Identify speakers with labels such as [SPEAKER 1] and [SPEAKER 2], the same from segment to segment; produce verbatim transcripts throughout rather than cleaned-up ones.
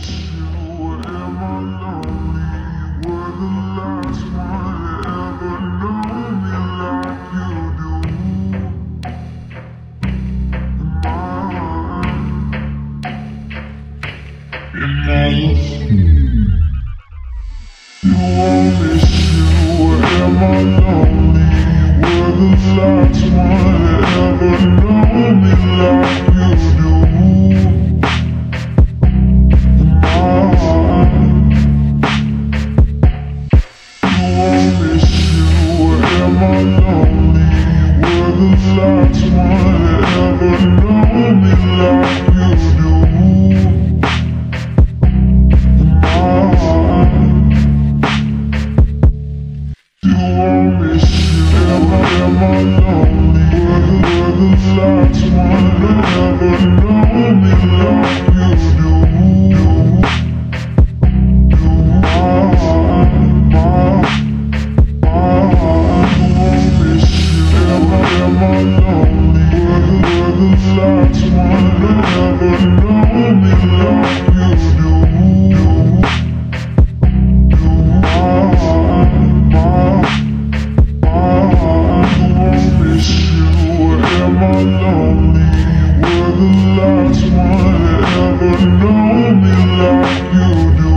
[SPEAKER 1] miss you. Am I lonely? You were the last one to ever know me like you do. Am I? Do I miss you? Am I lonely? You were the last one to ever know me like you do. Last one to ever know me like you do. Do I miss you? Am I, am I lonely? You're the last one to ever know me like you do. Last one to ever know me like you do. I miss you. Am I lonely? You were the last one to ever know me like you do.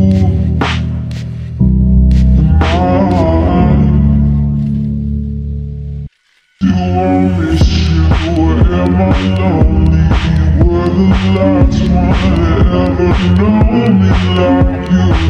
[SPEAKER 1] Do I miss you? Am I lonely? You were the last one to ever know me like you